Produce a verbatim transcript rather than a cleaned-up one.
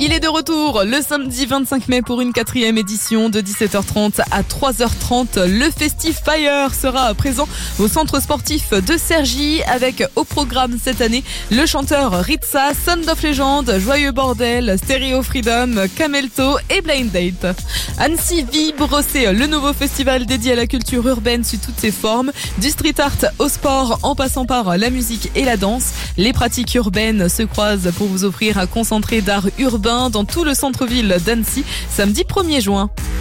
Il est de retour le samedi vingt-cinq mai pour une quatrième édition de dix-sept heures trente à trois heures trente. Le Festifire sera présent au centre sportif de Cergy avec au programme cette année le chanteur Ritza, Sound of Legend, Joyeux Bordel, Stereo Freedom, Camelto et Blind Date. Annecy Vibre, c'est le nouveau festival dédié à la culture urbaine sous toutes ses formes, du street art au sport en passant par la musique et la danse. Les pratiques urbaines se croisent pour vous offrir un concentré d'art urbain dans tout le centre-ville d'Annecy, samedi premier juin.